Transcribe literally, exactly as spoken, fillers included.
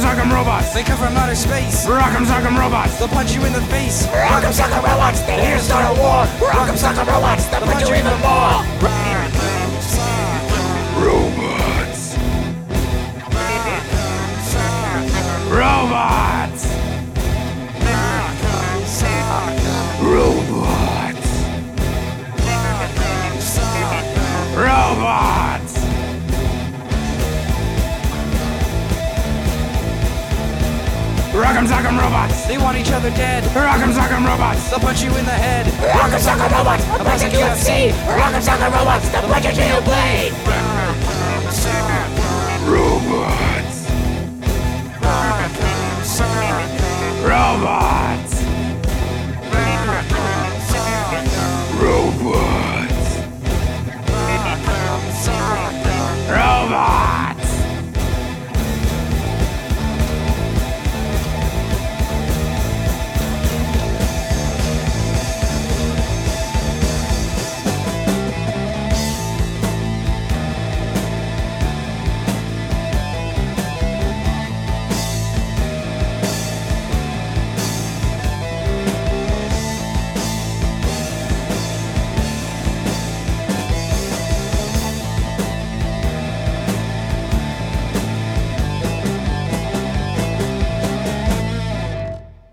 Sock'em robots. They come from outer space. Rock'em Sock'em robots. They'll punch you in the face. Rock'em Sock'em robots, they're here to start a war. Rock'em Sock'em robots, they'll punch you even more. Robots. Robots. Robots. Robots. Rock'em Sock'em robots. They want each other dead. Rock'em Sock'em robots. They'll punch you in the head. Rock'em Sock'em robots, they'll punch you at sea. Rock'em Sock'em robots, they'll punch you to blade. Robots. Robots.